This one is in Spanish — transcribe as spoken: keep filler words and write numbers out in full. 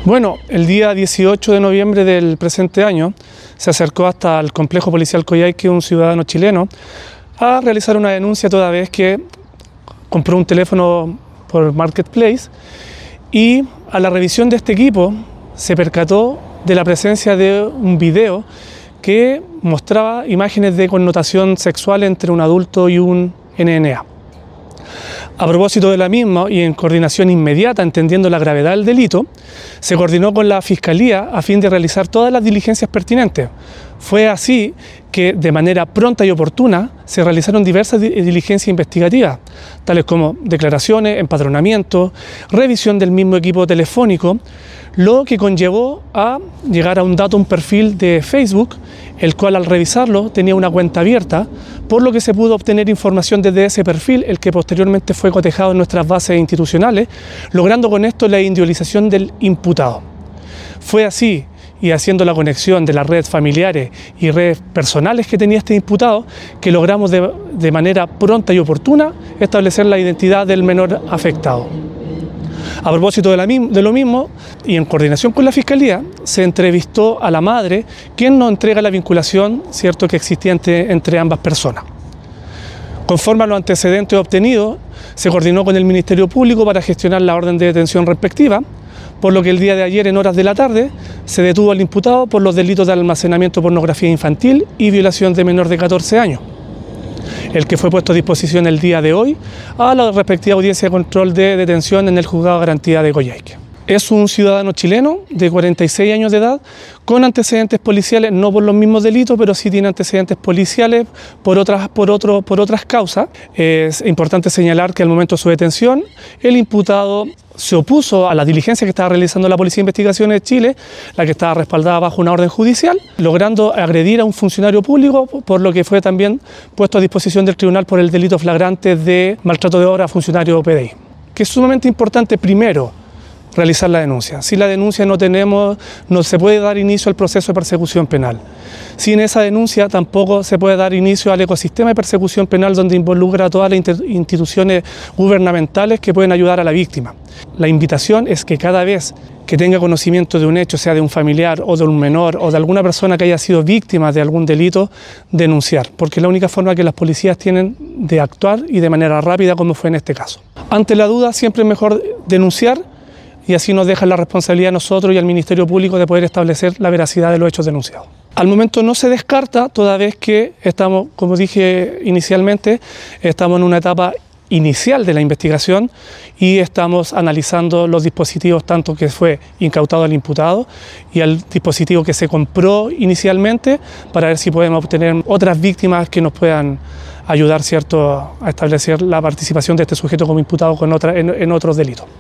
Bueno, el día dieciocho de noviembre del presente año se acercó hasta el complejo policial Coyhaique un ciudadano chileno a realizar una denuncia toda vez que compró un teléfono por Marketplace y a la revisión de este equipo se percató de la presencia de un video que mostraba imágenes de connotación sexual entre un adulto y un N N A. A propósito de la misma y en coordinación inmediata, entendiendo la gravedad del delito, se coordinó con la Fiscalía a fin de realizar todas las diligencias pertinentes. Fue así que de manera pronta y oportuna se realizaron diversas diligencias investigativas, tales como declaraciones, empadronamiento, revisión del mismo equipo telefónico, lo que conllevó a llegar a un dato, un perfil de Facebook, el cual al revisarlo tenía una cuenta abierta, por lo que se pudo obtener información desde ese perfil, el que posteriormente fue cotejado en nuestras bases institucionales, logrando con esto la individualización del imputado. Fue así, y haciendo la conexión de las redes familiares y redes personales que tenía este imputado, que logramos de, de manera pronta y oportuna establecer la identidad del menor afectado. A propósito de, la, de lo mismo, y en coordinación con la Fiscalía, se entrevistó a la madre, quien nos entrega la vinculación, cierto, que existía entre, entre ambas personas. Conforme a los antecedentes obtenidos, se coordinó con el Ministerio Público para gestionar la orden de detención respectiva, por lo que el día de ayer, en horas de la tarde, se detuvo al imputado por los delitos de almacenamiento de pornografía infantil y violación de menor de catorce años, el que fue puesto a disposición el día de hoy a la respectiva audiencia de control de detención en el Juzgado de Garantía de Coyhaique. Es un ciudadano chileno de cuarenta y seis años de edad, con antecedentes policiales, no por los mismos delitos, pero sí tiene antecedentes policiales por otras, por otro, por otras causas. Es importante señalar que al momento de su detención, el imputado se opuso a la diligencia que estaba realizando la Policía de Investigaciones de Chile, la que estaba respaldada bajo una orden judicial, logrando agredir a un funcionario público, por lo que fue también puesto a disposición del tribunal por el delito flagrante de maltrato de obra a funcionario P D I. Que es sumamente importante, primero, realizar la denuncia. Si la denuncia no tenemos, no se puede dar inicio al proceso de persecución penal. Sin esa denuncia tampoco se puede dar inicio al ecosistema de persecución penal, donde involucra a todas las instituciones gubernamentales que pueden ayudar a la víctima. La invitación es que cada vez que tenga conocimiento de un hecho, sea de un familiar o de un menor o de alguna persona que haya sido víctima de algún delito, denunciar, porque es la única forma que las policías tienen de actuar y de manera rápida, como fue en este caso. Ante la duda, siempre es mejor denunciar, y así nos deja la responsabilidad a nosotros y al Ministerio Público de poder establecer la veracidad de los hechos denunciados. Al momento no se descarta, toda vez que estamos, como dije inicialmente, estamos en una etapa inicial de la investigación y estamos analizando los dispositivos, tanto que fue incautado al imputado y al dispositivo que se compró inicialmente, para ver si podemos obtener otras víctimas que nos puedan ayudar, cierto, a establecer la participación de este sujeto como imputado con otra, en, en otros delitos.